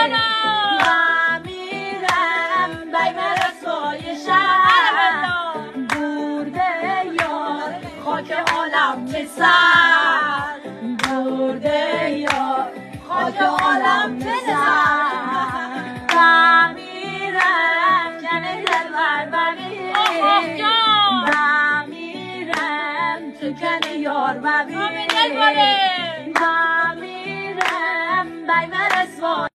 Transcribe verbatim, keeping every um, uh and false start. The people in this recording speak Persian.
میرم بی مرسای شهر برده یار خاک عالم به سر برده یار خاک عالم به سر میرم جمع دلبر ببین میرم تو کن یار ببین میرم بی مرسای